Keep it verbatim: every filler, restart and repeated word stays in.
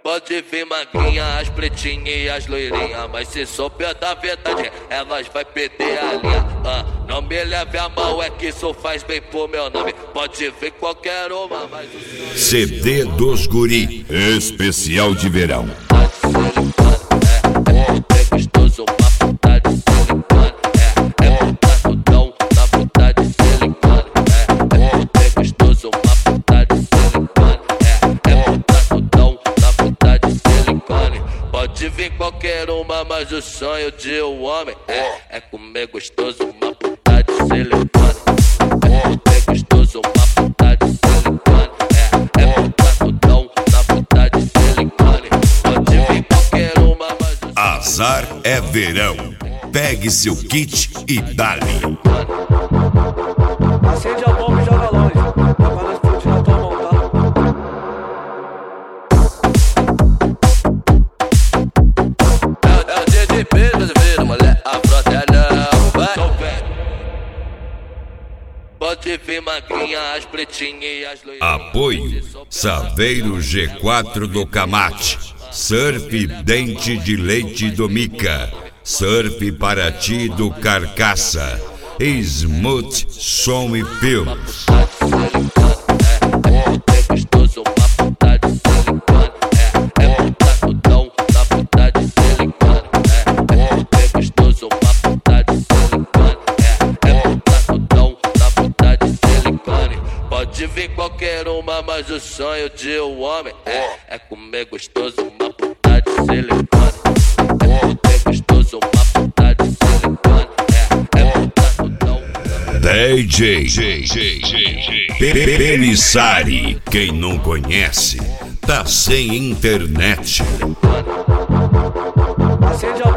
Pode vir magrinha, as pretinhas e as loirinhas, mas se souber da verdade, elas vai perder a linha. Ah, não me leve a mal, é que isso faz bem pro meu nome. Pode vir qualquer uma, mas o C D dos Guri, especial de verão. Pode vir qualquer uma, mas o sonho de um homem é, é comer gostoso uma puta de silicone. É comer gostoso uma puta de silicone. É, é botar tudão na puta de silicone. Pode vir qualquer uma, mas o sonho Azar é verão. Pegue seu kit e dá-lhe. Acende a bomba e joga longe. Pra nós explodir na tua mão, tá? Pode vir magrinha, as pretinhas e as loirinhas. Apoio Saveiro G quatro do Camate, Surf Dente de Leite do Mica, Surf Paraty do Carcaça, Smooth Som e Filmes. Pode vir qualquer uma, mas o sonho de um homem é, é comer gostoso uma puta de silicone. É comer gostoso uma puta de silicone. É, é botar tudão. D J Pelissari, quem não conhece, tá sem internet. Acende a